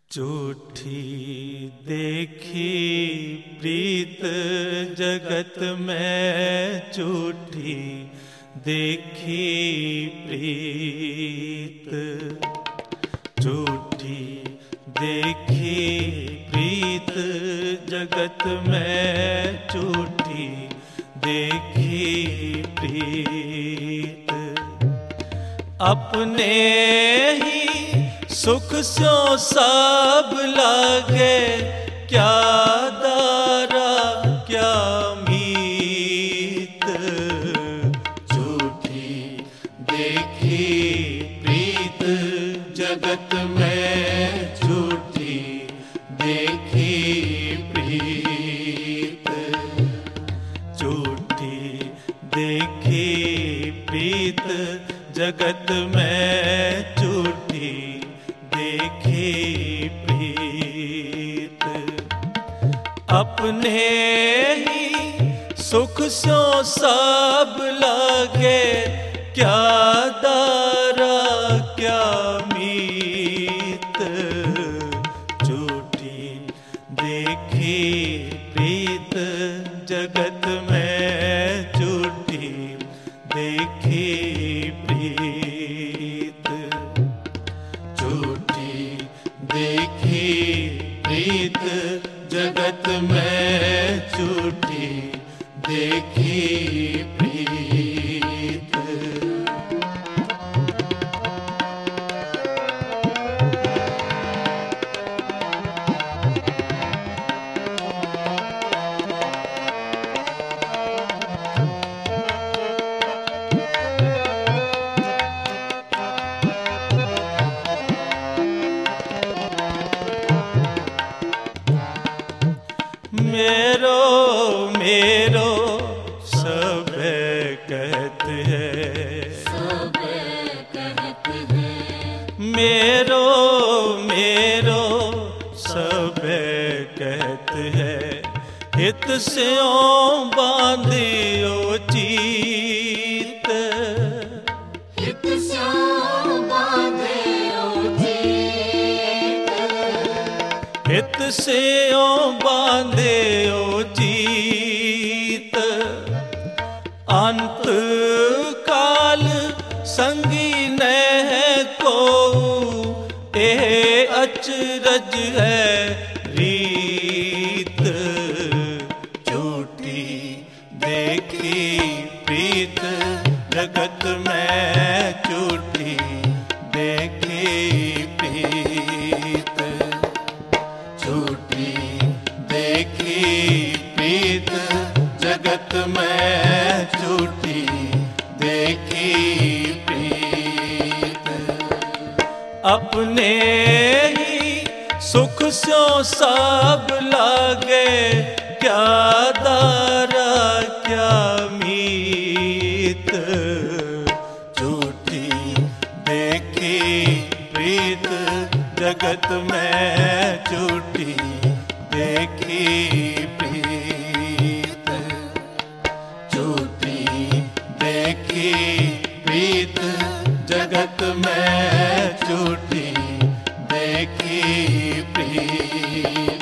झूठी देखी प्रीत जगत में, झूठी देखी प्रीत। झूठी देखी प्रीत जगत में, झूठी देखी प्रीत। अपने ही सुख स्यों सब लागे, क्या दारा क्या मीत। झूठी देखी प्रीत जगत में, झूठी देखी प्रीत। झूठी देखी प्रीत जगत में, झूठी देखी प्रीत। अपने ही सुख स्यों सब लागे, क्या दारा क्या मीत। झूठी देखी प्रीत जगत में, झूठी देखी प्रीत। झूठी देखी प्रीत जगत में, झूठी देखी प्रीत। मेरो मेरो सब कहते हैं, सब कहते हैं। मेरो मेरो सब कहते हैं। हित स्यों बांधियो चीत, हित स्यों बांधियो चीत। हित स्यों बांधियो चीत। अंत काल संगी न को, ए अचरज है रीत। झूठी देखी प्रीत जगत में, झूठी देखी प्रीत। झूठी देखी प्रीत जगत में, झूठी देखी प्रीत। अपने ही सुख स्यों सब लागे, क्या दारा क्या मीत। झूठी देखी प्रीत जगत में, झूठी देखी प्रीत। झूठी देखी प्रीत जगत में, झूठी देखी प्रीत।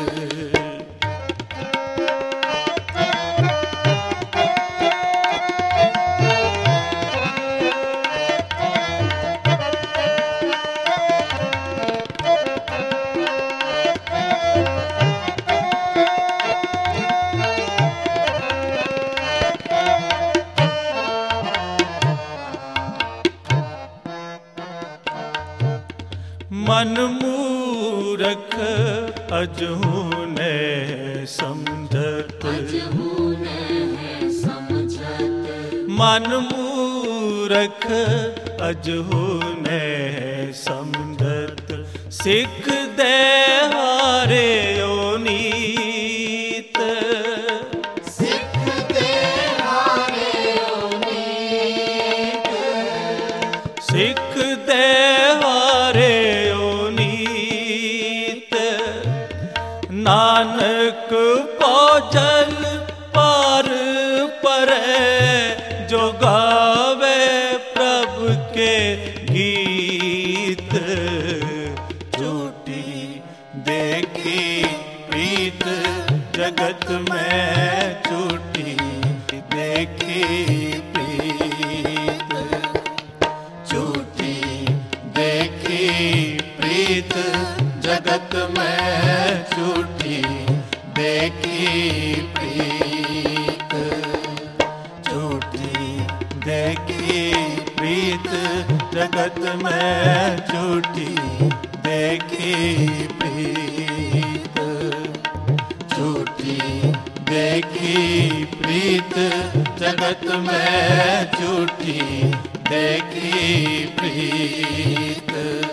मन मूरख अजहू ने समझत, अजहू ने समझत। मन मूरख अजहू ने समझत। सिख दे हारे ओ नीत, सिख दे हारे ओ नीत। सिख दे हारे नानक पौजल पार परै, जो गावे प्रभु के गीत। झूठी देखी प्रीत जगत में झूठी, देखी प्रीत झूठी, देखी प्रीत जगत में झूठी, देखी प्रीत झूठी, देखी प्रीत जगत में झूठी, देखी प्रीत झूठी, देखी प्रीत जगत में झूठी, देखी प्रीत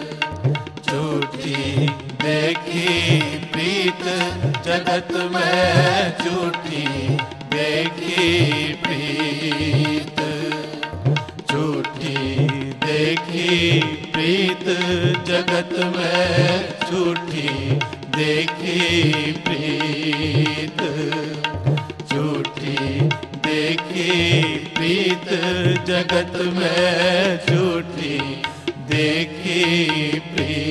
झूठी, देखी प्रीत जगत में झूठी, देखी प्रीत झूठी, देखी प्रीत जगत में झूठी, देखी प्रीत झूठी, देखी प्रीत जगत में झूठी, देखी प्रीत